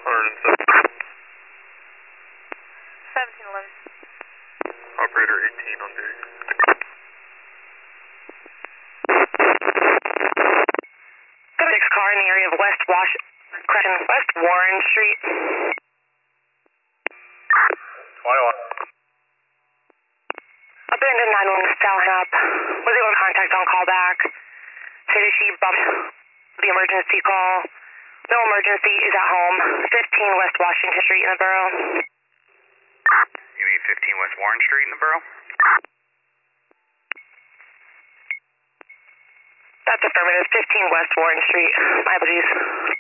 1711. Operator 18 on duty. Got a 6 car in the area of West Warren Street. 21. Abandoned 911 Stalin up. Was able to contact on call back. Say that she bumped the emergency call. No emergency, is at home. 15 West Washington Street in the borough. You mean 15 West Warren Street in the borough? That's affirmative. 15 West Warren Street. My apologies.